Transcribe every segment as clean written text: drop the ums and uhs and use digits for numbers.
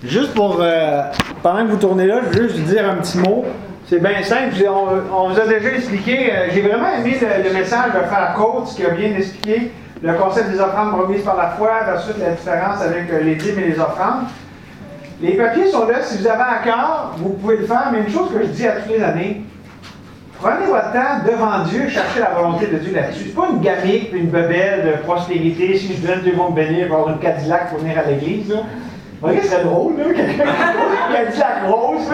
Juste pour, pendant que vous tournez là, je veux juste vous dire un petit mot. C'est bien simple. On vous a déjà expliqué. J'ai vraiment aimé le message de Frère Coates qui a bien expliqué le concept des offrandes promises par la foi versus la différence avec les dîmes et les offrandes. Les papiers sont là. Si vous avez à cœur, vous pouvez le faire. Mais une chose que je dis à toutes les années, prenez votre temps devant Dieu, cherchez la volonté de Dieu là-dessus. C'est pas une gamique, une bebelle de prospérité. Si je donne, Dieu va me bénir, pour avoir une Cadillac pour venir à l'église. Là. Vous voyez, ce serait drôle, là, quelqu'un qui a une Cadillac rose.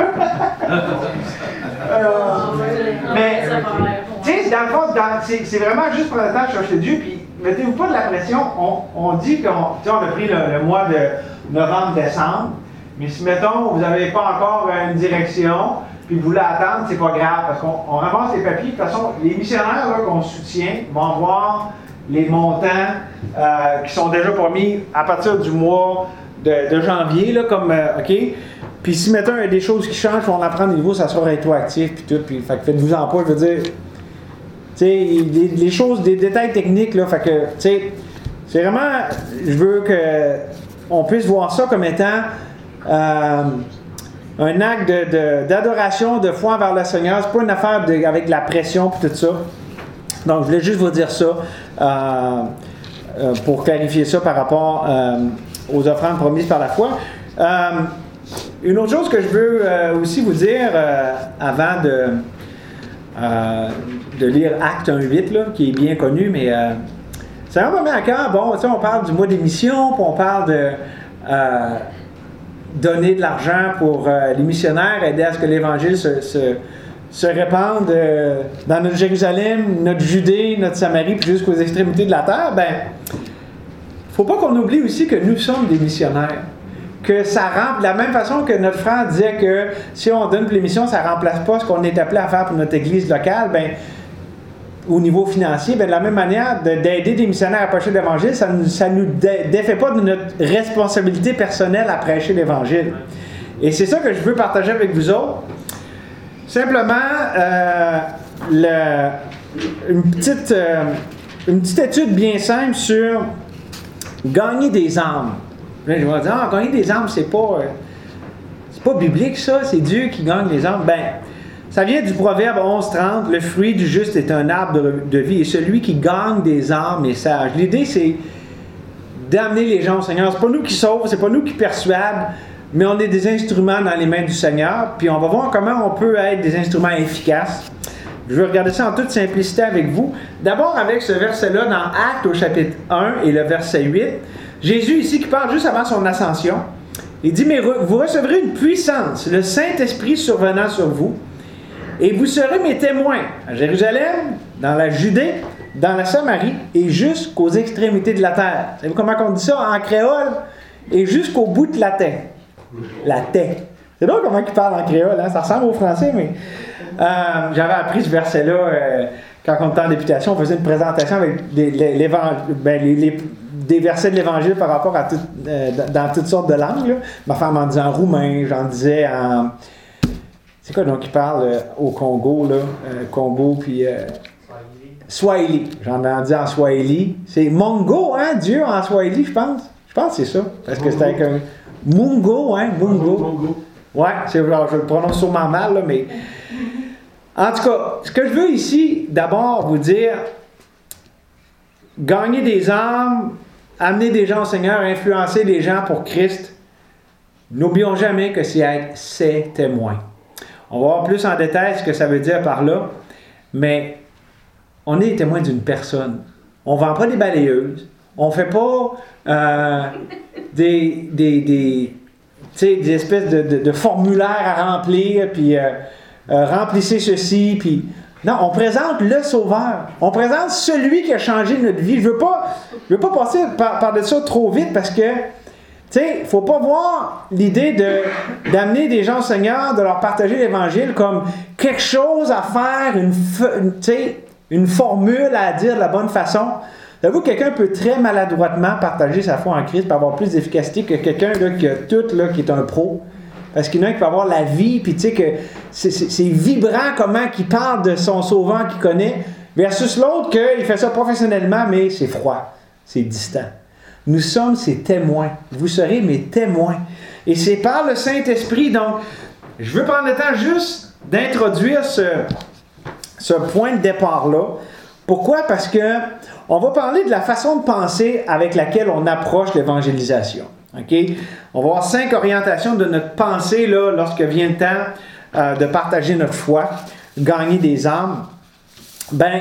Mais, tu sais, dans le fond, c'est vraiment juste prendre le temps de chercher Dieu, puis mettez-vous pas de la pression. On dit qu'on a pris le mois de novembre-décembre, mais si, mettons, vous n'avez pas encore une direction, puis vous voulez attendre, c'est pas grave, parce qu'on ramasse les papiers. De toute façon, les missionnaires qu'on soutient vont voir les montants qui sont déjà promis à partir du mois de janvier, là, comme, OK? Puis si, mettons, il y a des choses qui changent, on apprend au niveau, ça sera rétroactif, puis tout, puis faites-vous en pas, je veux dire, tu sais, les choses, des détails techniques, là, fait que, tu sais, c'est vraiment, je veux qu'on puisse voir ça comme étant un acte d'adoration, de foi envers le Seigneur. C'est pas une affaire avec de la pression et tout ça. Donc, je voulais juste vous dire ça pour clarifier ça par rapport aux offrandes promises par la foi. Une autre chose que je veux aussi vous dire avant de lire Acte 1.8, là, qui est bien connu, mais c'est vraiment bien à cœur. Bon, tu sais, on parle du mois des missions, puis on parle de donner de l'argent pour les missionnaires, aider à ce que l'Évangile se répande dans notre Jérusalem, notre Judée, notre Samarie, puis jusqu'aux extrémités de la terre. Ben, faut pas qu'on oublie aussi que nous sommes des missionnaires. Que ça remplace, de la même façon que notre frère disait que si on donne pour les missions, ça ne remplace pas ce qu'on est appelé à faire pour notre église locale, ben, au niveau financier, ben, de la même manière, d'aider des missionnaires à prêcher l'Évangile, ça ne nous défait pas de notre responsabilité personnelle à prêcher l'Évangile. Et c'est ça que je veux partager avec vous autres. Simplement, une petite étude bien simple sur gagner des âmes. Là, je vais dire, gagner des âmes, c'est pas biblique, ça, c'est Dieu qui gagne les âmes. Ben, ça vient du proverbe 11.30, le fruit du juste est un arbre de vie, et celui qui gagne des âmes est sage. L'idée, c'est d'amener les gens au Seigneur. C'est pas nous qui sauvent, c'est pas nous qui persuadent, mais on est des instruments dans les mains du Seigneur, puis on va voir comment on peut être des instruments efficaces. Je vais regarder ça en toute simplicité avec vous. D'abord avec ce verset-là dans Actes au chapitre 1 et le verset 8. Jésus ici qui parle juste avant son ascension. Il dit, mais vous recevrez une puissance, le Saint-Esprit survenant sur vous, et vous serez mes témoins à Jérusalem, dans la Judée, dans la Samarie, et jusqu'aux extrémités de la terre. Savez-vous comment on dit ça en créole? Et jusqu'au bout de la terre. La terre. C'est drôle comment il parle en créole, hein? Ça ressemble au français, mais... j'avais appris ce verset-là quand on était en députation. On faisait une présentation avec des versets de l'Évangile par rapport à dans toutes sortes de langues. Là. Ma femme en disait en roumain, j'en disais en... C'est quoi donc qui parle au Congo, là? Congo, puis... Swahili. J'en ai dit en Swahili. C'est Mongo, hein, Dieu en Swahili, je pense. Je pense que c'est ça. Parce que c'était avec un... Mungo, hein, Mungo. Ouais, je le prononce sûrement mal, là, mais... En tout cas, ce que je veux ici, d'abord, vous dire, gagner des âmes, amener des gens au Seigneur, influencer les gens pour Christ, n'oublions jamais que c'est être ses témoins. On va voir plus en détail ce que ça veut dire par là, mais on est les témoins d'une personne. On ne vend pas des balayeuses, on ne fait pas des espèces de formulaires à remplir, puis... remplissez ceci, puis... Non, on présente le Sauveur. On présente celui qui a changé notre vie. Je veux pas passer par de ça trop vite parce que, tu sais, il ne faut pas voir l'idée d'amener des gens au Seigneur, de leur partager l'Évangile comme quelque chose à faire, une formule à dire de la bonne façon. Savez-vous que quelqu'un peut très maladroitement partager sa foi en Christ pour avoir plus d'efficacité que quelqu'un là, qui a tout, là, qui est un pro? Parce qu'il y en a un qui peut avoir la vie, puis tu sais que c'est vibrant comment il parle de son sauveur qu'il connaît, versus l'autre qu'il fait ça professionnellement, mais c'est froid, c'est distant. Nous sommes ses témoins. Vous serez mes témoins. Et c'est par le Saint-Esprit. Donc, je veux prendre le temps juste d'introduire ce point de départ-là. Pourquoi? Parce que on va parler de la façon de penser avec laquelle on approche l'évangélisation. Okay? On va avoir 5 orientations de notre pensée là, lorsque vient le temps de partager notre foi, gagner des âmes. Ben,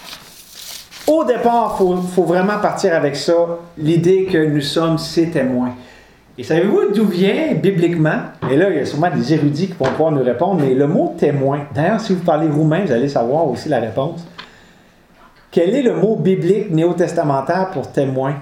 au départ, il faut vraiment partir avec ça, l'idée que nous sommes ses témoins. Et savez-vous d'où vient bibliquement? Et là, il y a sûrement des érudits qui vont pouvoir nous répondre, mais le mot témoin, d'ailleurs, si vous parlez roumain, vous allez savoir aussi la réponse. Quel est le mot biblique néo-testamentaire pour témoin?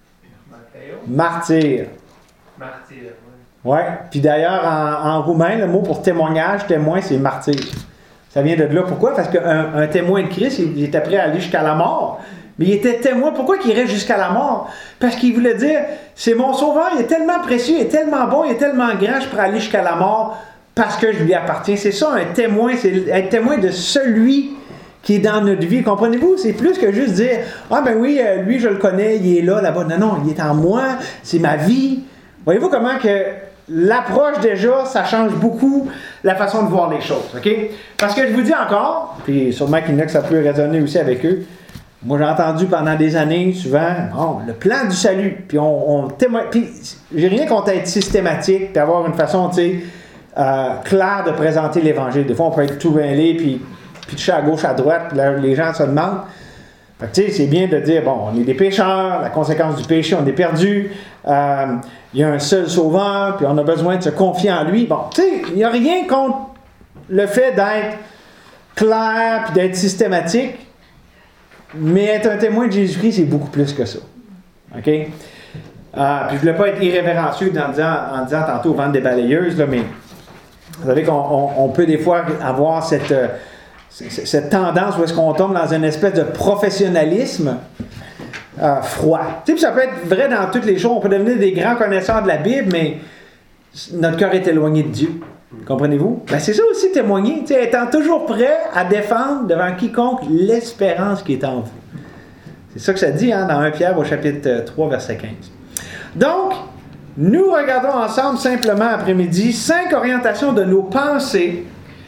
Martyr. Martyr, oui. Ouais. Puis d'ailleurs, en roumain, le mot pour témoignage, témoin, c'est martyr. Ça vient de là. Pourquoi? Parce qu'un témoin de Christ, il était prêt à aller jusqu'à la mort. Mais il était témoin. Pourquoi qu'il irait jusqu'à la mort? Parce qu'il voulait dire, c'est mon sauveur, il est tellement précieux, il est tellement bon, il est tellement grand, je pourrais aller jusqu'à la mort parce que je lui appartiens. C'est ça, un témoin, c'est être témoin de celui qui est dans notre vie. Comprenez-vous? C'est plus que juste dire, ah ben oui, lui je le connais, il est là, là-bas. Non, non, il est en moi, c'est ma vie. Voyez-vous comment que l'approche déjà, ça change beaucoup la façon de voir les choses, OK? Parce que je vous dis encore, puis sûrement qu'il y en a que ça peut résonner aussi avec eux, moi j'ai entendu pendant des années, souvent, le plan du salut, puis on témoigne, puis j'ai rien contre être systématique, puis avoir une façon, tu sais, claire de présenter l'Évangile. Des fois, on peut être tout mêlé, puis toucher à gauche, à droite, puis là, les gens se demandent. Fait que, tu sais, c'est bien de dire, bon, on est des pécheurs, la conséquence du péché, on est perdu, il y a un seul sauveur, puis on a besoin de se confier en lui. Bon, tu sais, il n'y a rien contre le fait d'être clair, puis d'être systématique, mais être un témoin de Jésus-Christ, c'est beaucoup plus que ça. OK? Puis je ne voulais pas être irrévérencieux en disant tantôt vendre des balayeuses, là, mais vous savez qu'on peut des fois avoir cette tendance où est-ce qu'on tombe dans une espèce de professionnalisme froid. Tu sais, puis ça peut être vrai dans toutes les choses. On peut devenir des grands connaisseurs de la Bible, mais notre cœur est éloigné de Dieu. Comprenez-vous? Ben, c'est ça aussi témoigner. Tu sais, étant toujours prêt à défendre devant quiconque l'espérance qui est en vous. C'est ça que ça dit dans 1 Pierre au chapitre 3, verset 15. Donc, nous regardons ensemble simplement après-midi 5 orientations de nos pensées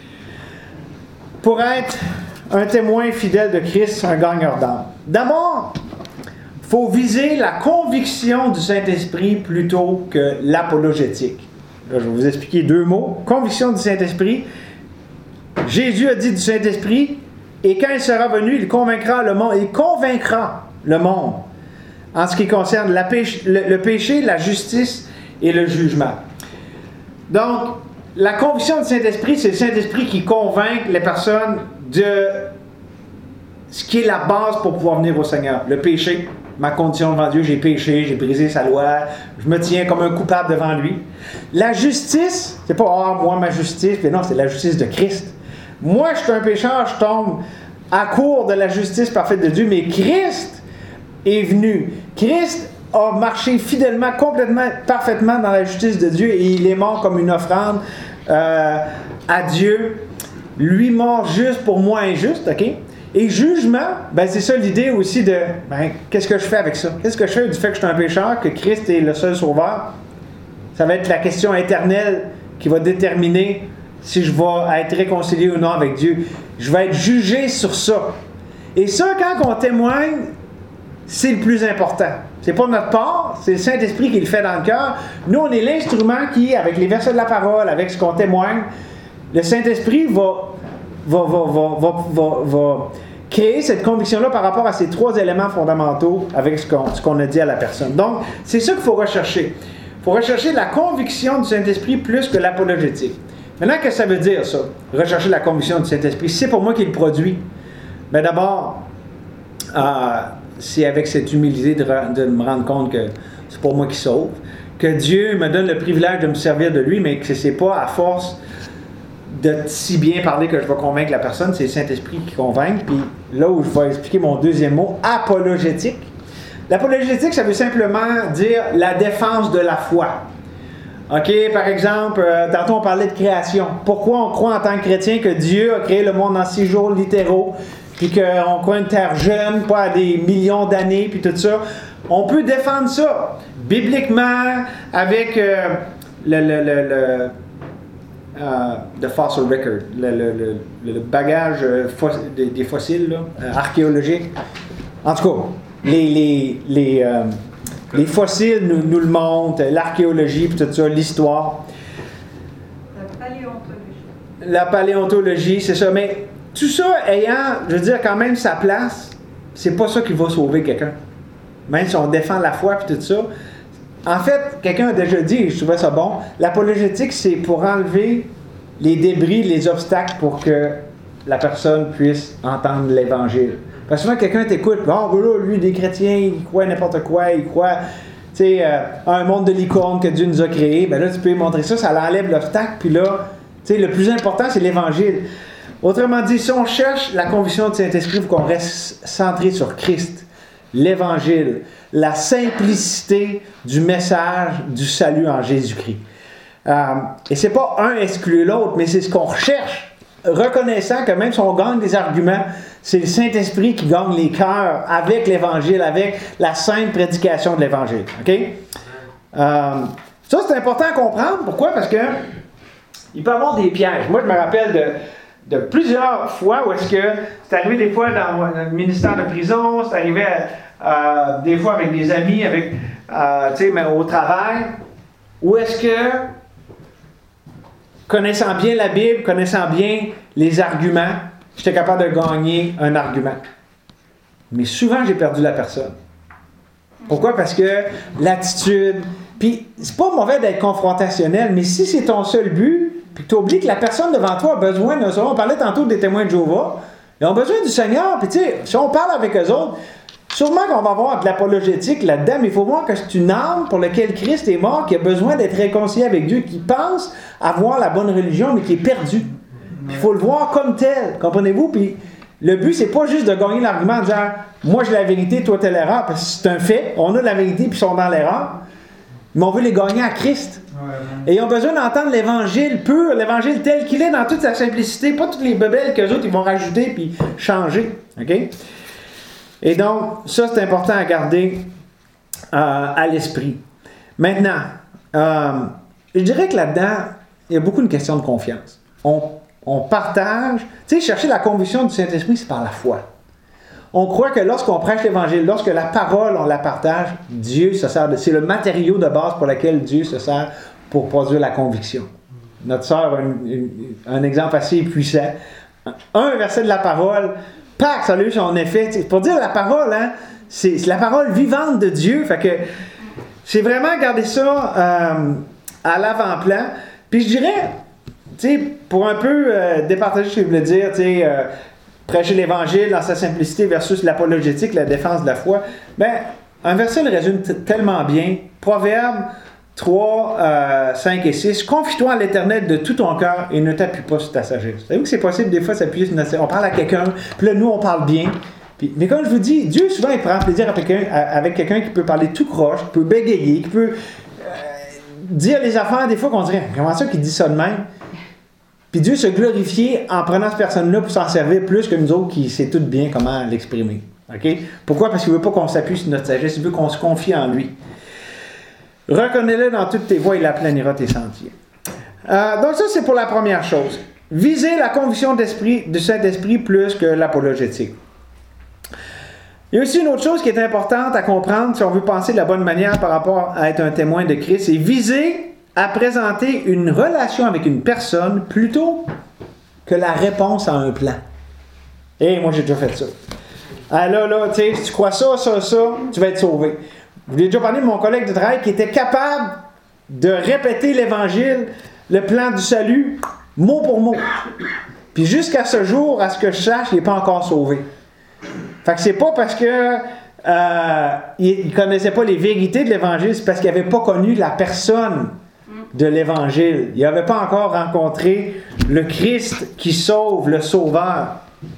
pour être un témoin fidèle de Christ, un gagneur d'âme. D'abord, il faut viser la conviction du Saint-Esprit plutôt que l'apologétique. Là, je vais vous expliquer 2 mots. Conviction du Saint-Esprit. Jésus a dit du Saint-Esprit, et quand il sera venu, il convaincra le monde. Il convaincra le monde en ce qui concerne le péché, la justice et le jugement. Donc, la conviction du Saint-Esprit, c'est le Saint-Esprit qui convainc les personnes de ce qui est la base pour pouvoir venir au Seigneur. Le péché, ma condition devant Dieu, j'ai péché, j'ai brisé sa loi, je me tiens comme un coupable devant lui. La justice, c'est pas moi ma justice, mais non, c'est la justice de Christ. Moi, je suis un pécheur, je tombe à court de la justice parfaite de Dieu, mais Christ est venu. Christ a marché fidèlement, complètement, parfaitement dans la justice de Dieu et il est mort comme une offrande à Dieu. Lui mort juste pour moi injuste, OK? Et jugement, ben c'est ça l'idée aussi de, qu'est-ce que je fais avec ça? Qu'est-ce que je fais du fait que je suis un pécheur, que Christ est le seul sauveur? Ça va être la question éternelle qui va déterminer si je vais être réconcilié ou non avec Dieu. Je vais être jugé sur ça. Et ça, quand on témoigne, c'est le plus important. C'est pas notre part, c'est le Saint-Esprit qui le fait dans le cœur. Nous, on est l'instrument qui, avec les versets de la parole, avec ce qu'on témoigne, le Saint-Esprit va créer cette conviction-là par rapport à ces 3 éléments fondamentaux avec ce qu'on a dit à la personne. Donc, c'est ça qu'il faut rechercher. Il faut rechercher la conviction du Saint-Esprit plus que l'apologétique. Maintenant, qu'est-ce que ça veut dire, ça? Rechercher la conviction du Saint-Esprit. C'est pour moi qui le produit. Mais d'abord, c'est avec cette humilité de me rendre compte que c'est pas moi qui sauve, que Dieu me donne le privilège de me servir de lui, mais que c'est pas à force de si bien parler que je vais convaincre la personne, c'est le Saint-Esprit qui convainc. Puis là où je vais expliquer mon deuxième mot, apologétique. L'apologétique, ça veut simplement dire la défense de la foi. OK, par exemple, tantôt on parlait de création. Pourquoi on croit en tant que chrétien que Dieu a créé le monde en 6 jours littéraux, puis qu'on croit une terre jeune, pas à des millions d'années, puis tout ça? On peut défendre ça bibliquement, avec the fossil record, le bagage des fossiles là, archéologiques. En tout cas, les fossiles nous le montrent, l'archéologie, puis tout ça, l'histoire. La paléontologie, c'est ça. Mais tout ça ayant, je veux dire, quand même sa place, c'est pas ça qui va sauver quelqu'un. Même si on défend la foi puis tout ça. En fait, quelqu'un a déjà dit, et je trouvais ça bon, l'apologétique, c'est pour enlever les débris, les obstacles pour que la personne puisse entendre l'Évangile. Parce que souvent, quelqu'un t'écoute, là, lui, des chrétiens, il croit n'importe quoi, il croit, tu sais, un monde de licorne que Dieu nous a créé. Ben là, tu peux lui montrer ça, ça l'enlève l'obstacle, puis là, tu sais, le plus important, c'est l'Évangile. Autrement dit, si on cherche la conviction du Saint-Esprit, il faut qu'on reste centré sur Christ, l'Évangile, la simplicité du message du salut en Jésus-Christ. Et c'est pas un exclut l'autre, mais c'est ce qu'on recherche, reconnaissant que même si on gagne des arguments, c'est le Saint-Esprit qui gagne les cœurs avec l'Évangile, avec la sainte prédication de l'Évangile. OK? Ça, c'est important à comprendre. Pourquoi? Parce que il peut y avoir des pièges. Moi, je me rappelle de plusieurs fois où est-ce que c'est arrivé des fois dans le ministère de prison, c'est arrivé des fois avec des amis, avec, tu sais, mais au travail, où est-ce que, connaissant bien la Bible, connaissant bien les arguments, j'étais capable de gagner un argument. Mais souvent, j'ai perdu la personne. Pourquoi? Parce que l'attitude, puis c'est pas mauvais d'être confrontationnel, mais si c'est ton seul but, puis que tu oublies que la personne devant toi a besoin d'un Seigneur. On parlait tantôt des témoins de Jéhovah. Ils ont besoin du Seigneur. Puis tu sais, si on parle avec eux autres, sûrement qu'on va avoir de l'apologétique là-dedans, mais il faut voir que c'est une âme pour laquelle Christ est mort, qui a besoin d'être réconcilié avec Dieu, qui pense avoir la bonne religion, mais qui est perdu. Il faut le voir comme tel. Comprenez-vous? Puis le but, c'est pas juste de gagner l'argument en disant « Moi, j'ai la vérité, toi, t'as l'erreur », parce que c'est un fait. On a la vérité, puis ils sont dans l'erreur. Mais on veut les gagner à Christ. Et ils ont besoin d'entendre l'Évangile pur, l'Évangile tel qu'il est dans toute sa simplicité, pas toutes les bebelles qu'eux autres ils vont rajouter puis changer. OK? Et donc, ça c'est important à garder à l'esprit. Maintenant, je dirais que là-dedans, il y a beaucoup une question de confiance. On partage, tu sais, chercher la conviction du Saint-Esprit, c'est par la foi. On croit que lorsqu'on prêche l'Évangile, lorsque la parole, on la partage, Dieu se sert de... C'est le matériau de base pour lequel Dieu se sert pour produire la conviction. Notre sœur a un exemple assez puissant. Un verset de la parole, pac, ça a eu son effet. Pour dire la parole, hein, c'est la parole vivante de Dieu. Fait que c'est vraiment garder ça à l'avant-plan. Puis je dirais, tu sais, pour un peu départager ce que je voulais dire, tu sais... prêcher l'Évangile dans sa simplicité versus l'apologétique, la défense de la foi, ben, un verset le résume tellement bien. Proverbes 3, 5 et 6. « Confie-toi à l'Éternel de tout ton cœur et ne t'appuie pas sur ta sagesse. » Savez-vous que c'est possible des fois de s'appuyer sur notre sagesse? On parle à quelqu'un, puis là, nous, on parle bien. Mais comme je vous dis, Dieu, souvent, il prend plaisir avec quelqu'un qui peut parler tout croche, qui peut bégayer, qui peut dire les affaires des fois qu'on dirait « Comment ça qu'il dit ça de même? » Puis Dieu se glorifier en prenant cette personne-là pour s'en servir plus que nous autres qui sait tout bien comment l'exprimer. OK? Pourquoi? Parce qu'il ne veut pas qu'on s'appuie sur notre sagesse, il veut qu'on se confie en lui. Reconnais-le dans toutes tes voies, il aplanira tes sentiers. Donc ça, c'est pour la première chose. Viser la conviction du Saint-Esprit plus que l'apologétique. Il y a aussi une autre chose qui est importante à comprendre si on veut penser de la bonne manière par rapport à être un témoin de Christ, c'est viser à présenter une relation avec une personne plutôt que la réponse à un plan. Moi j'ai déjà fait ça. Là, tu sais, si tu crois ça, tu vas être sauvé. Je vous ai déjà parlé de mon collègue de travail qui était capable de répéter l'Évangile, le plan du salut, mot pour mot. Puis jusqu'à ce jour, à ce que je sache, il n'est pas encore sauvé. Fait que c'est pas parce que il ne connaissait pas les vérités de l'Évangile, c'est parce qu'il n'avait pas connu la personne de l'Évangile. Il n'avait pas encore rencontré le Christ qui sauve, le Sauveur.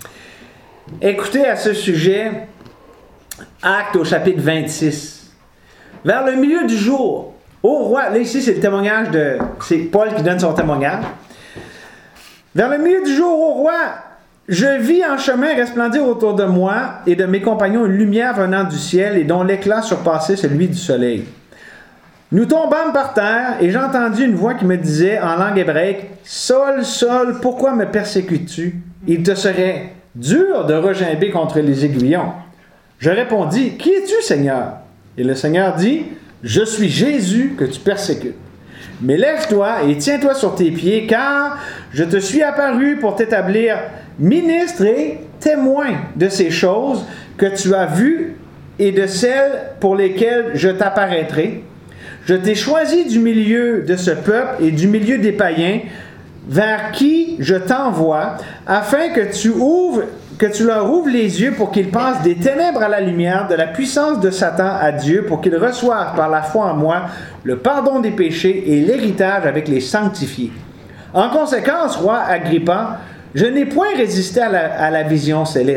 Écoutez à ce sujet, Actes au chapitre 26. Vers le milieu du jour, au roi, là ici c'est le témoignage c'est Paul qui donne son témoignage. Vers le milieu du jour, au roi, je vis en chemin resplendir autour de moi et de mes compagnons une lumière venant du ciel et dont l'éclat surpassait celui du soleil. Nous tombâmes par terre, et j'entendis une voix qui me disait en langue hébraïque, « Saul, Saul, pourquoi me persécutes-tu? Il te serait dur de regimber contre les aiguillons. » Je répondis, « Qui es-tu, Seigneur? » Et le Seigneur dit, « Je suis Jésus que tu persécutes. Mais lève-toi et tiens-toi sur tes pieds, car je te suis apparu pour t'établir ministre et témoin de ces choses que tu as vues et de celles pour lesquelles je t'apparaîtrai. Je t'ai choisi du milieu de ce peuple et du milieu des païens, vers qui je t'envoie, afin que tu leur ouvres les yeux pour qu'ils passent des ténèbres à la lumière, de la puissance de Satan à Dieu, pour qu'ils reçoivent par la foi en moi le pardon des péchés et l'héritage avec les sanctifiés. En conséquence, roi Agrippa, je n'ai point résisté à la vision céleste. »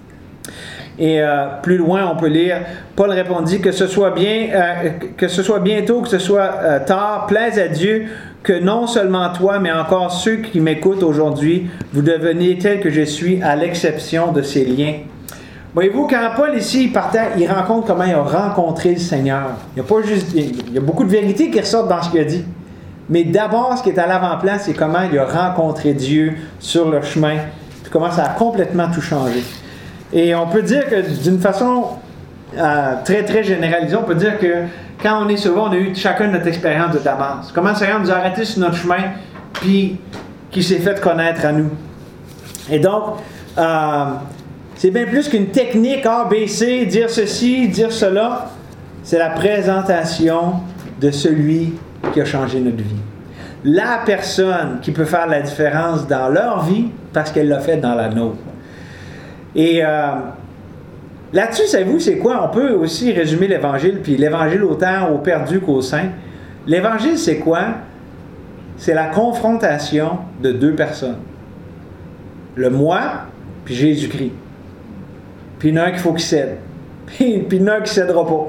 Et plus loin, on peut lire, Paul répondit, que ce soit bientôt, que ce soit tard, plaise à Dieu que non seulement toi, mais encore ceux qui m'écoutent aujourd'hui, vous deveniez tels que je suis, à l'exception de ces liens. Voyez-vous, quand Paul ici partait, il rencontre comment il a rencontré le Seigneur. Il y a beaucoup de vérités qui ressortent dans ce qu'il a dit. Mais d'abord, ce qui est à l'avant-plan, c'est comment il a rencontré Dieu sur le chemin, puis comment ça a complètement tout changé. Et on peut dire que d'une façon très, très généralisée, on peut dire que quand on est sauvé, on a eu chacun notre expérience de Damas. Comment le Seigneur nous a arrêtés sur notre chemin, puis qui s'est fait connaître à nous. Et donc, c'est bien plus qu'une technique A, B, C, dire ceci, dire cela. C'est la présentation de celui qui a changé notre vie. La personne qui peut faire la différence dans leur vie parce qu'elle l'a fait dans la nôtre. Et là-dessus, savez-vous, c'est quoi? On peut aussi résumer l'Évangile, puis l'Évangile autant aux perdus qu'aux saints. L'Évangile, c'est quoi? C'est la confrontation de deux personnes. Le moi, puis Jésus-Christ. Puis il y en a un qu'il faut qu'il cède. Puis il y en a un qui ne cédera pas.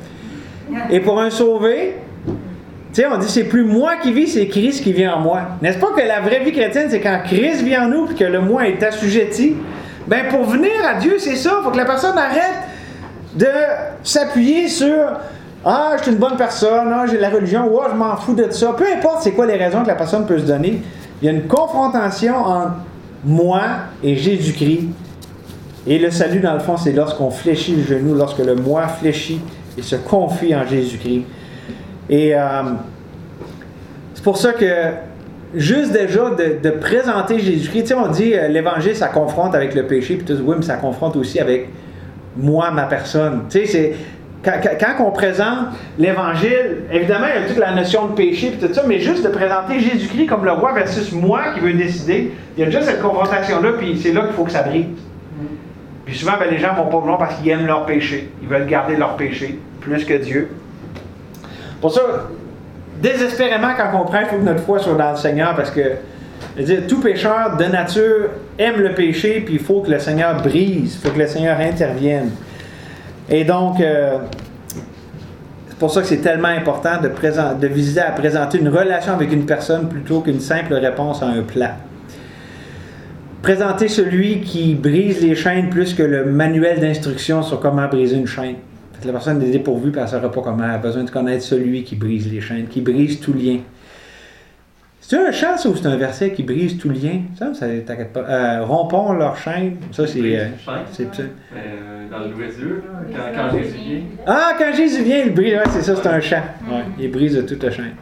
Et pour un sauvé, tu sais, on dit c'est plus moi qui vis, c'est Christ qui vit en moi. N'est-ce pas que la vraie vie chrétienne, c'est quand Christ vit en nous, puis que le moi est assujetti? Ben pour venir à Dieu, c'est ça. Il faut que la personne arrête de s'appuyer sur « Ah, je suis une bonne personne, ah, j'ai la religion, ou ah, je m'en fous de ça. » Peu importe c'est quoi les raisons que la personne peut se donner, il y a une confrontation entre moi et Jésus-Christ. Et le salut, dans le fond, c'est lorsqu'on fléchit le genou, lorsque le moi fléchit et se confie en Jésus-Christ. Et c'est pour ça que juste déjà de présenter Jésus-Christ, tu sais, on dit l'Évangile, ça confronte avec le péché, puis tu dis oui, mais ça confronte aussi avec moi, ma personne. Tu sais, c'est quand on présente l'Évangile, évidemment, il y a toute la notion de péché, puis tout ça, mais juste de présenter Jésus-Christ comme le roi versus moi qui veut décider, il y a déjà cette confrontation-là, puis c'est là qu'il faut que ça brise. Puis souvent, ben, les gens vont pas vouloir parce qu'ils aiment leur péché. Ils veulent garder leur péché plus que Dieu. Pour ça, désespérément, quand on prend, il faut que notre foi soit dans le Seigneur parce que, je veux dire, tout pécheur de nature aime le péché, puis il faut que le Seigneur brise, il faut que le Seigneur intervienne. Et donc, c'est pour ça que c'est tellement important de viser à présenter une relation avec une personne plutôt qu'une simple réponse à un plat. Présenter celui qui brise les chaînes plus que le manuel d'instruction sur comment briser une chaîne. La personne est dépourvue et elle ne saura pas comment. Elle a besoin de connaître celui qui brise les chaînes, qui brise tout lien. C'est un chant, ça, ou c'est un verset qui brise tout lien? Ça t'inquiète pas. Rompons leurs chaînes. Ça, c'est dans l'ouverture, quand Jésus vient. Ah, quand Jésus vient, il brise. Ouais, c'est ça, c'est un chant. Ouais, il brise toute la chaîne.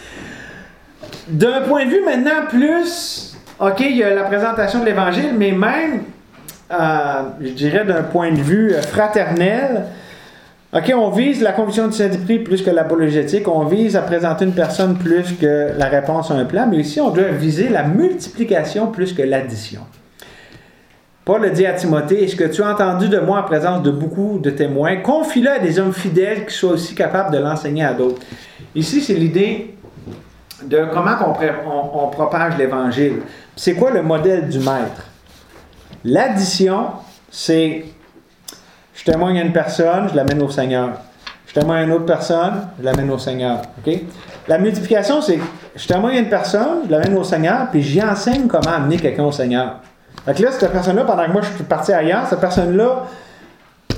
D'un point de vue maintenant plus... OK, il y a la présentation de l'Évangile, mais même, je dirais d'un point de vue fraternel, OK, on vise la conviction du Saint-Esprit plus que l'apologétique, on vise à présenter une personne plus que la réponse à un plan, mais ici, on doit viser la multiplication plus que l'addition. Paul le dit à Timothée, « Est-ce que tu as entendu de moi en présence de beaucoup de témoins? Confie-le à des hommes fidèles qui soient aussi capables de l'enseigner à d'autres. » Ici, c'est l'idée de comment on propage l'Évangile. C'est quoi le modèle du maître? L'addition, c'est je témoigne à une personne, je l'amène au Seigneur. Je témoigne à une autre personne, je l'amène au Seigneur. Okay? La multiplication, c'est je témoigne à une personne, je l'amène au Seigneur, puis j'y enseigne comment amener quelqu'un au Seigneur. Fait que là, cette personne-là, pendant que moi je suis parti ailleurs, cette personne-là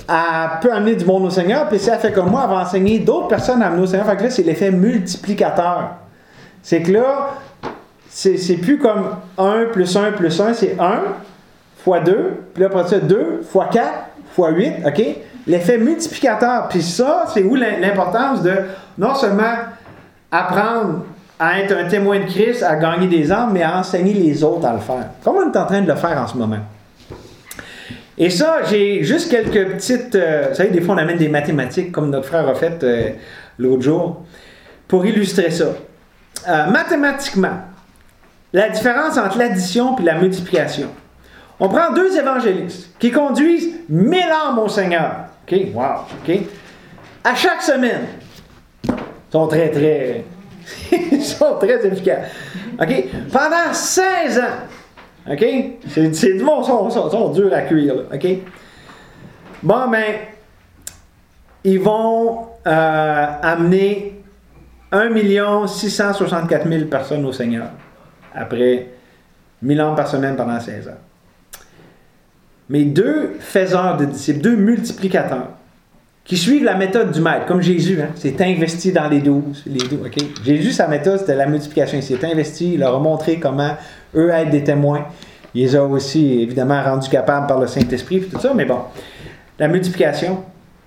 elle peut amener du monde au Seigneur, puis si elle fait comme moi, elle va enseigner d'autres personnes à amener au Seigneur. Fait que là, c'est l'effet multiplicateur. C'est que là, c'est plus comme 1 plus 1 plus 1, c'est 1 fois 2, puis là, après ça, 2 fois 4 fois 8, OK? L'effet multiplicateur. Puis ça, c'est où l'importance de non seulement apprendre à être un témoin de Christ, à gagner des âmes, mais à enseigner les autres à le faire. Comme on est en train de le faire en ce moment. Et ça, j'ai juste quelques petites... vous savez, des fois, on amène des mathématiques, comme notre frère a fait l'autre jour, pour illustrer ça. Mathématiquement, la différence entre l'addition et la multiplication. On prend 2 évangélistes qui conduisent 1000 âmes au Seigneur. OK? Wow! OK? À chaque semaine. Ils sont très efficaces. OK? Pendant 16 ans. OK? C'est du bon, sont durs à cuire. Là. OK? Bon, ben, ils vont amener 1 664 000 personnes au Seigneur. Après 1000 âmes par semaine pendant 16 ans. Mais 2 faiseurs de disciples, 2 multiplicateurs, qui suivent la méthode du maître, comme Jésus, hein, s'est investi dans les 12. OK? Jésus, sa méthode, c'était la multiplication. Il s'est investi, il leur a montré comment eux être des témoins. Il les a aussi, évidemment, rendus capables par le Saint-Esprit, et tout ça, mais bon. La multiplication.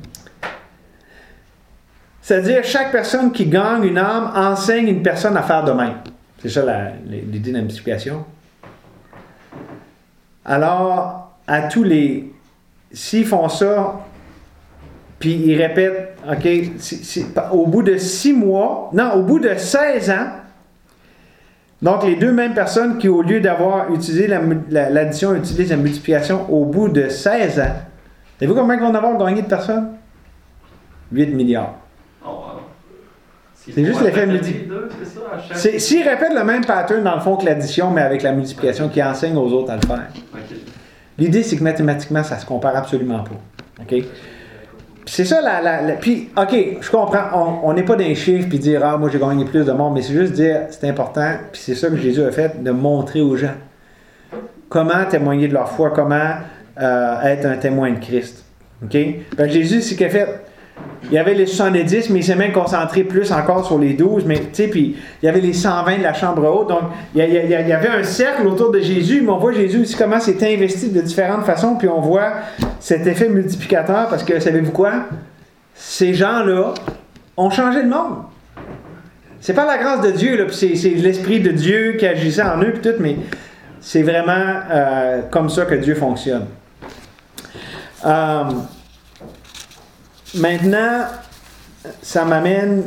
C'est-à-dire, chaque personne qui gagne une âme enseigne une personne à faire de même. C'est ça l'idée de la multiplication. Alors, à tous les... S'ils font ça, puis ils répètent, OK, au bout de 6 mois, non, au bout de 16 ans, donc les 2 mêmes personnes qui, au lieu d'avoir utilisé l'addition, utilisent la multiplication au bout de 16 ans, savez-vous combien ils vont avoir gagné de personnes? 8 milliards. Oh, wow. C'est juste l'effet multiplicateur. S'ils répètent le même pattern, dans le fond, que l'addition, mais avec la multiplication, qui enseigne aux autres à le faire. Okay. L'idée, c'est que mathématiquement, ça ne se compare absolument pas. OK? C'est ça, puis, OK, je comprends, on n'est pas dans les chiffres puis dire, ah, moi, j'ai gagné plus de monde, mais c'est juste dire, c'est important, puis c'est ça que Jésus a fait, de montrer aux gens comment témoigner de leur foi, comment être un témoin de Christ. OK? Ben, Jésus, c'est qu'il a fait, il y avait les 70, mais il s'est même concentré plus encore sur les 12, mais, tu sais, puis il y avait les 120 de la chambre haute, donc il y avait un cercle autour de Jésus, mais on voit Jésus aussi comment c'est investi de différentes façons, puis on voit cet effet multiplicateur, parce que, savez-vous quoi? Ces gens-là ont changé le monde. C'est pas la grâce de Dieu, là, puis c'est l'Esprit de Dieu qui agissait en eux, puis tout, mais c'est vraiment comme ça que Dieu fonctionne. Maintenant, ça m'amène...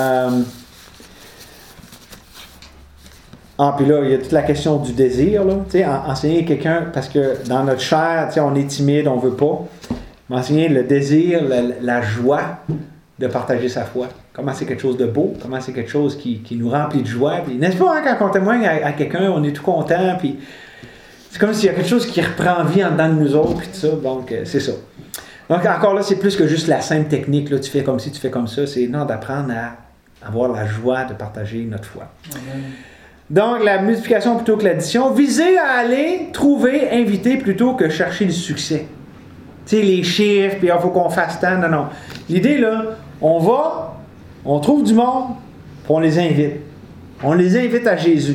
puis là, il y a toute la question du désir. Là, enseigner quelqu'un, parce que dans notre chair, on est timide, on ne veut pas. Mais enseigner le désir, la joie de partager sa foi. Comment c'est quelque chose de beau, comment c'est quelque chose qui nous remplit de joie. Puis, n'est-ce pas, hein, quand on témoigne à quelqu'un, on est tout content, puis c'est comme s'il y a quelque chose qui reprend vie en dedans de nous autres, puis tout ça. Donc, c'est ça. Donc, encore là, c'est plus que juste la simple technique. Là, tu fais comme ci, tu fais comme ça. C'est d'apprendre à avoir la joie de partager notre foi. Amen. Donc, la multiplication plutôt que l'addition. Viser à aller trouver, inviter plutôt que chercher le succès. Tu sais, les chiffres, puis il faut qu'on fasse tant. Non. L'idée, là, on va, on trouve du monde, puis on les invite. On les invite à Jésus.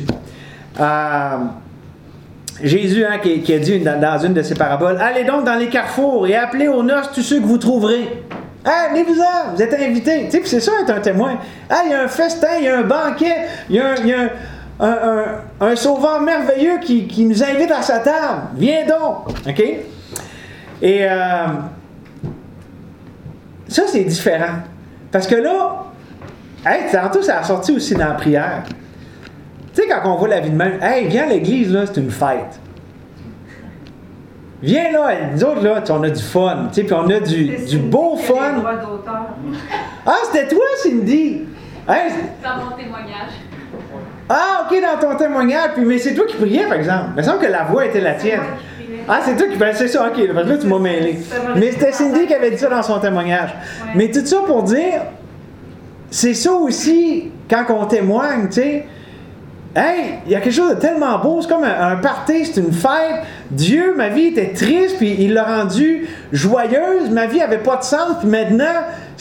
Jésus, hein, qui a dit dans une de ses paraboles, « Allez donc dans les carrefours et appelez aux noces tous ceux que vous trouverez. Ah, venez-vous-en, vous êtes invités. » Tu sais, puis c'est ça être un témoin. Ah, il y a un festin, il y a un banquet, il y a un sauveur merveilleux qui nous invite à sa table. Viens donc. OK? Et ça, c'est différent. Parce que là, tantôt, ça a sorti aussi dans la prière. Tu sais, quand on voit la vie de même, hey, viens à l'église, là, c'est une fête. Viens là, nous autres, là, on a du fun, tu sais, puis on a du beau fun. Ah, c'était toi, Cindy! Hey, dans mon témoignage. Ah, ok, dans ton témoignage, puis, mais c'est toi qui priais, par exemple. Il me semble que la voix était la tienne. Ah, c'est toi qui... Ben, c'est ça, ok, parce que là, tu m'as mêlé. Mais c'était Cindy qui avait dit ça dans son témoignage. Ouais. Mais tout ça pour dire, c'est ça aussi, quand on témoigne, tu sais, hey, il y a quelque chose de tellement beau, c'est comme un party, c'est une fête. Dieu, ma vie était triste, puis il l'a rendue joyeuse, ma vie avait pas de sens, puis maintenant,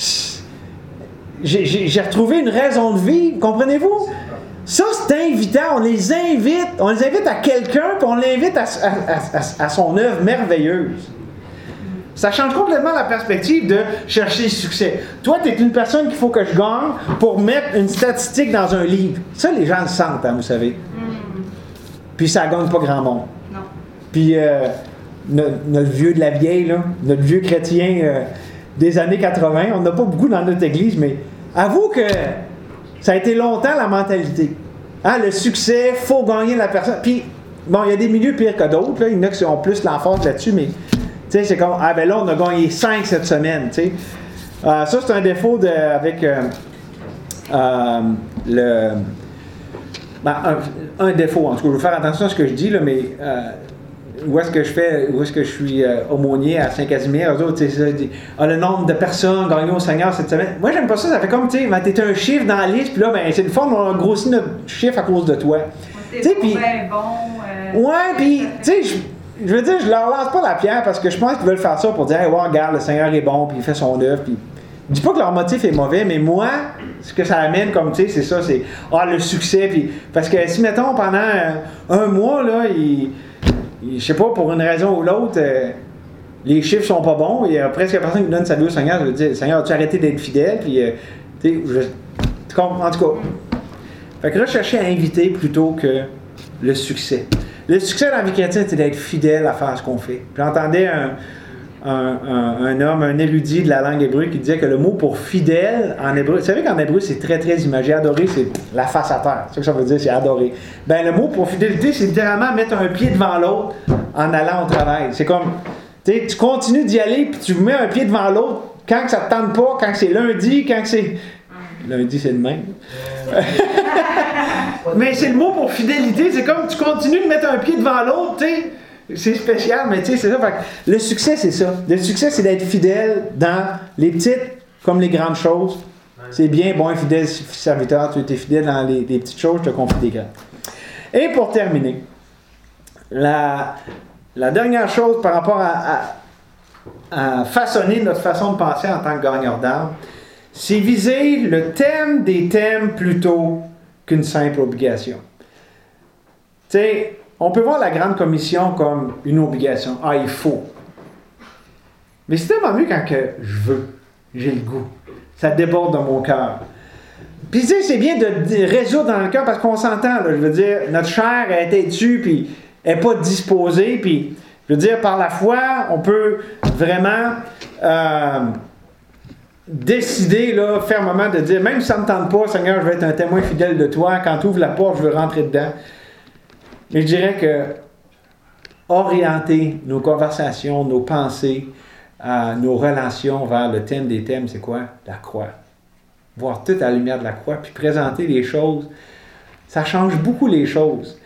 j'ai retrouvé une raison de vivre, comprenez-vous? Ça, c'est invitant, on les invite à quelqu'un, puis on l'invite à son œuvre merveilleuse. Ça change complètement la perspective de chercher le succès. Toi, tu es une personne qu'il faut que je gagne pour mettre une statistique dans un livre. Ça, les gens le sentent, hein, vous savez. Puis ça ne gagne pas grand monde. Non. Puis notre vieux de la vieille, là, notre vieux chrétien des années 80, on n'a pas beaucoup dans notre église, mais avoue que ça a été longtemps la mentalité. Hein, le succès, il faut gagner la personne. Puis, bon, il y a des milieux pires que d'autres. Là. Il y en a qui ont plus l'emphase là-dessus, mais tu sais, c'est comme, ah ben là, on a gagné 5 cette semaine, tu sais. Ça, c'est un défaut avec un défaut, en tout cas, je veux faire attention à ce que je dis, là, mais où est-ce que je suis aumônier à Saint-Casimir, eux autres, tu sais, le nombre de personnes gagnées au Seigneur cette semaine. Moi, j'aime pas ça, ça fait comme, tu sais, t'es un chiffre dans la liste, puis là, ben, c'est le fond, on a grossi notre chiffre à cause de toi. Tu sais, puis ouais, puis, tu sais, je veux dire, je leur lance pas la pierre parce que je pense qu'ils veulent faire ça pour dire, hey, ouais, regarde, le Seigneur est bon, puis il fait son œuvre, puis je dis pas que leur motif est mauvais, mais moi, ce que ça amène comme, tu sais, c'est ça, c'est, le succès, puis, parce que si, mettons, pendant un mois, là, je sais pas, pour une raison ou l'autre, les chiffres sont pas bons, il y a presque personne qui donne sa vie au Seigneur, je veux dire, Seigneur, as-tu arrêté d'être fidèle, puis, tu sais, en tout cas, fait que là, je cherchais à inviter plutôt que le succès. Le succès dans la vie chrétienne, c'est d'être fidèle à faire ce qu'on fait. Puis j'entendais un homme, un érudit de la langue hébreu qui disait que le mot pour fidèle en hébreu, vous savez qu'en hébreu c'est très très imagé. Adorer, c'est la face à terre. C'est ça que ça veut dire, c'est adorer. Ben le mot pour fidélité, c'est littéralement mettre un pied devant l'autre en allant au travail. C'est comme, tu continues d'y aller puis tu mets un pied devant l'autre quand que ça te tente pas, quand c'est lundi, quand que c'est... Lundi, c'est le même. Mais c'est le mot pour fidélité. C'est comme tu continues de mettre un pied devant l'autre, tu sais. C'est spécial, mais tu sais, c'est ça. Fait que le succès, c'est ça. Le succès, c'est d'être fidèle dans les petites comme les grandes choses. C'est bien, bon, fidèle serviteur, tu es fidèle dans les petites choses, je te confie des grandes. Et pour terminer, la dernière chose par rapport à façonner notre façon de penser en tant que gagneur d'âme, c'est viser le thème des thèmes plutôt qu'une simple obligation. Tu sais, on peut voir la grande commission comme une obligation. Ah, il faut. Mais c'est tellement mieux quand que je veux, j'ai le goût. Ça déborde dans mon cœur. Puis tu sais, c'est bien de résoudre dans le cœur parce qu'on s'entend, là, je veux dire, notre chair a été tue, puis elle n'est pas disposée, puis je veux dire, par la foi, on peut vraiment... décider là, fermement de dire, même si ça ne me tente pas, Seigneur, je vais être un témoin fidèle de toi, quand tu ouvres la porte, je veux rentrer dedans. Mais je dirais que orienter nos conversations, nos pensées, nos relations vers le thème des thèmes, c'est quoi? La croix. Voir tout à la lumière de la croix, puis présenter les choses, ça change beaucoup les choses.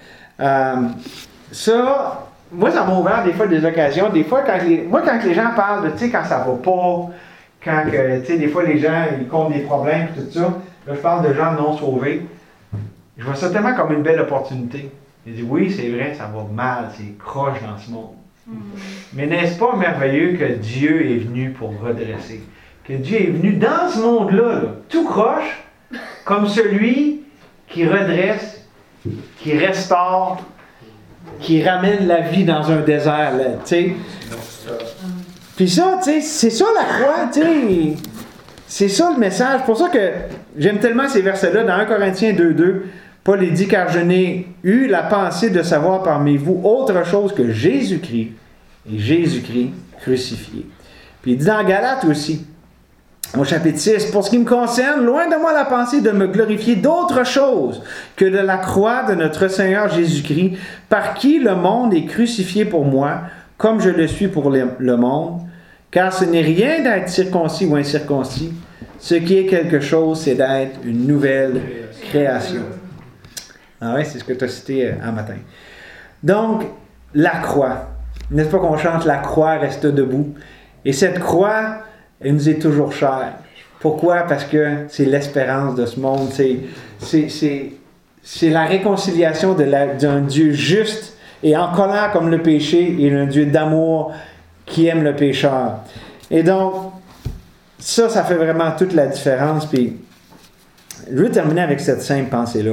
Ça, moi, ça m'a ouvert des fois des occasions, des fois, quand les gens parlent de, tu sais, quand ça va pas, quand, tu sais, des fois, les gens, ils comptent des problèmes et tout ça. Là, je parle de gens non sauvés. Je vois ça tellement comme une belle opportunité. Je dis, oui, c'est vrai, ça va mal, c'est croche dans ce monde. Mais n'est-ce pas merveilleux que Dieu est venu pour redresser? Que Dieu est venu dans ce monde-là, là, tout croche, comme celui qui redresse, qui restaure, qui ramène la vie dans un désert, là, tu sais. Puis ça, tu sais, c'est ça la croix, tu sais. C'est ça le message. C'est pour ça que j'aime tellement ces versets-là. Dans 1 Corinthiens 2:2, Paul dit, car je n'ai eu la pensée de savoir parmi vous autre chose que Jésus-Christ et Jésus-Christ crucifié. Puis il dit dans Galates aussi, au chapitre 6, pour ce qui me concerne, loin de moi la pensée de me glorifier d'autre chose que de la croix de notre Seigneur Jésus-Christ, par qui le monde est crucifié pour moi, comme je le suis pour le monde. Car ce n'est rien d'être circoncis ou incirconcis. Ce qui est quelque chose, c'est d'être une nouvelle création. Ah ouais, c'est ce que tu as cité un matin. Donc, la croix. N'est-ce pas qu'on chante « La croix reste debout ». Et cette croix, elle nous est toujours chère. Pourquoi? Parce que c'est l'espérance de ce monde. C'est c'est la réconciliation d'un Dieu juste et en colère comme le péché et un Dieu d'amour qui aime le pécheur. Et donc, ça fait vraiment toute la différence. Puis, je veux terminer avec cette simple pensée-là.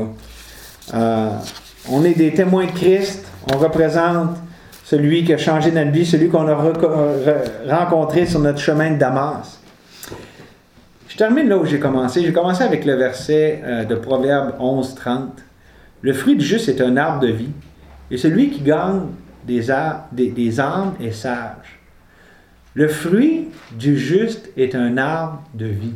On est des témoins de Christ. On représente celui qui a changé notre vie, celui qu'on a rencontré sur notre chemin de Damas. Je termine là où j'ai commencé. J'ai commencé avec le verset de Proverbe 11:30. Le fruit du juste est un arbre de vie, et celui qui gagne des âmes est sage. Le fruit du juste est un arbre de vie.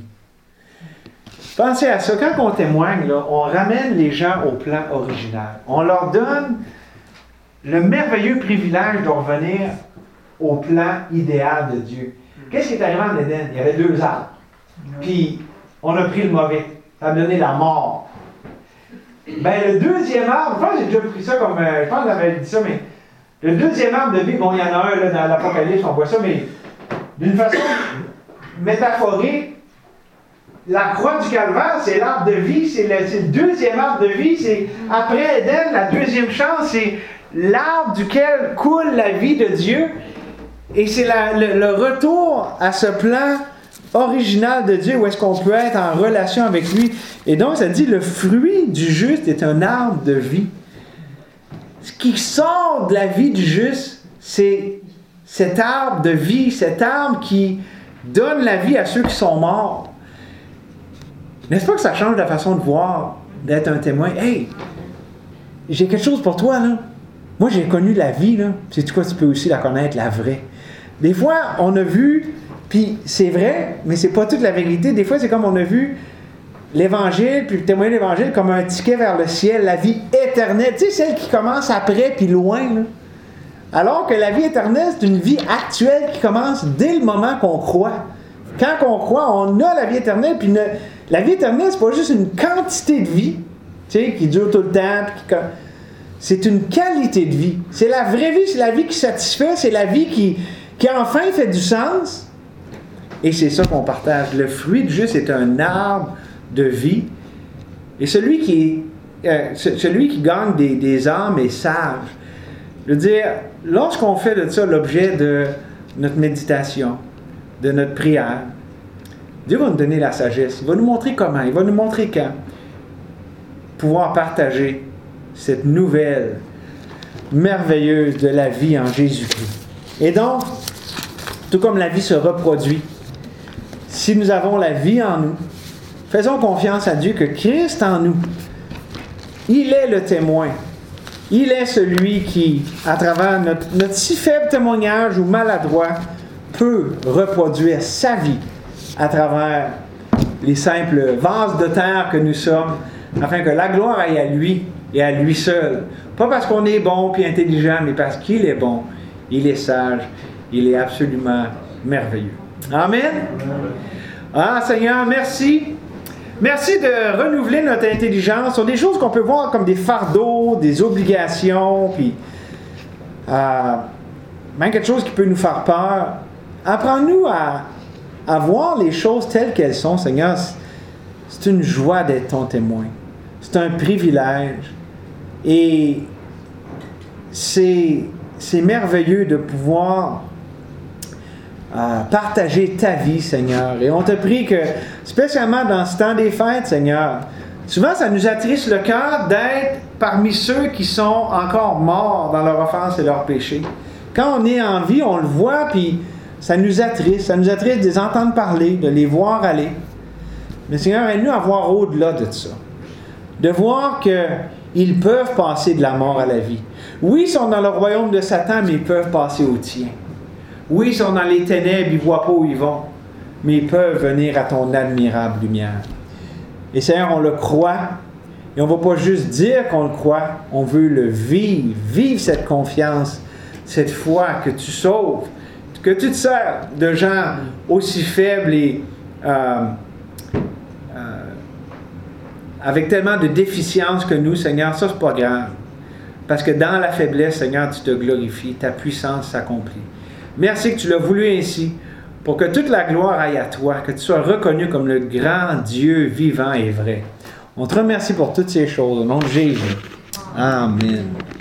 Pensez à ça. Quand on témoigne, là, on ramène les gens au plan original. On leur donne le merveilleux privilège de revenir au plan idéal de Dieu. Qu'est-ce qui est arrivé en Éden? Il y avait 2 arbres. Puis, on a pris le mauvais. Ça a donné la mort. Ben, le deuxième arbre, je pense que j'ai déjà pris ça comme... je pense que j'avais dit ça, mais... Le deuxième arbre de vie, bon, il y en a un là, dans l'Apocalypse, on voit ça, mais d'une façon métaphorique, la croix du calvaire, c'est l'arbre de vie, c'est le deuxième arbre de vie, c'est après Éden, la deuxième chance, c'est l'arbre duquel coule la vie de Dieu. Et c'est le retour à ce plan original de Dieu où est-ce qu'on peut être en relation avec lui. Et donc, ça dit, le fruit du juste est un arbre de vie. Ce qui sort de la vie du juste, c'est cet arbre de vie, cet arbre qui donne la vie à ceux qui sont morts. N'est-ce pas que ça change la façon de voir, d'être un témoin? Hey, j'ai quelque chose pour toi, là. Moi, j'ai connu la vie, là. Sais-tu quoi, tu peux aussi la connaître, la vraie. Des fois, on a vu, puis c'est vrai, mais c'est pas toute la vérité. Des fois, c'est comme on a vu l'Évangile, puis le témoin de l'Évangile comme un ticket vers le ciel, la vie éternelle. Tu sais, celle qui commence après, puis loin, là. Alors que la vie éternelle, c'est une vie actuelle qui commence dès le moment qu'on croit. Quand on croit, on a la vie éternelle, puis la vie éternelle, c'est pas juste une quantité de vie, tu sais, qui dure tout le temps, puis c'est une qualité de vie. C'est la vraie vie, c'est la vie qui satisfait, c'est la vie qui enfin fait du sens. Et c'est ça qu'on partage. Le fruit du juste est un arbre de vie. Et celui qui gagne des âmes est sage. Je veux dire, lorsqu'on fait de ça l'objet de notre méditation, de notre prière, Dieu va nous donner la sagesse. Il va nous montrer comment, il va nous montrer quand. Pouvoir partager cette nouvelle merveilleuse de la vie en Jésus-Christ. Et donc, tout comme la vie se reproduit, si nous avons la vie en nous, faisons confiance à Dieu que Christ en nous, il est le témoin. Il est celui qui, à travers notre si faible témoignage ou maladroit, peut reproduire sa vie à travers les simples vases de terre que nous sommes, afin que la gloire aille à lui et à lui seul. Pas parce qu'on est bon et intelligent, mais parce qu'il est bon, il est sage, il est absolument merveilleux. Amen. Ah, Seigneur, merci. Merci de renouveler notre intelligence sur des choses qu'on peut voir comme des fardeaux, des obligations, puis même quelque chose qui peut nous faire peur. Apprends-nous à voir les choses telles qu'elles sont, Seigneur. C'est une joie d'être ton témoin. C'est un privilège. Et c'est merveilleux de pouvoir partager ta vie, Seigneur. Et on te prie que, spécialement dans ce temps des fêtes, Seigneur, souvent ça nous attriste le cœur d'être parmi ceux qui sont encore morts dans leur offense et leur péché. Quand on est en vie, on le voit, puis ça nous attriste de les entendre parler, de les voir aller. Mais Seigneur, aide-nous à voir au-delà de ça. De voir qu'ils peuvent passer de la mort à la vie. Oui, ils sont dans le royaume de Satan, mais ils peuvent passer au tien. Oui, ils sont dans les ténèbres, ils ne voient pas où ils vont, mais ils peuvent venir à ton admirable lumière. Et Seigneur, on le croit, et on ne va pas juste dire qu'on le croit, on veut le vivre cette confiance, cette foi que tu sauves, que tu te sers de gens aussi faibles et avec tellement de déficiences que nous, Seigneur, ça c'est pas grave. Parce que dans la faiblesse, Seigneur, tu te glorifies, ta puissance s'accomplit. Merci que tu l'as voulu ainsi, pour que toute la gloire aille à toi, que tu sois reconnu comme le grand Dieu vivant et vrai. On te remercie pour toutes ces choses. Au nom de Jésus. Amen.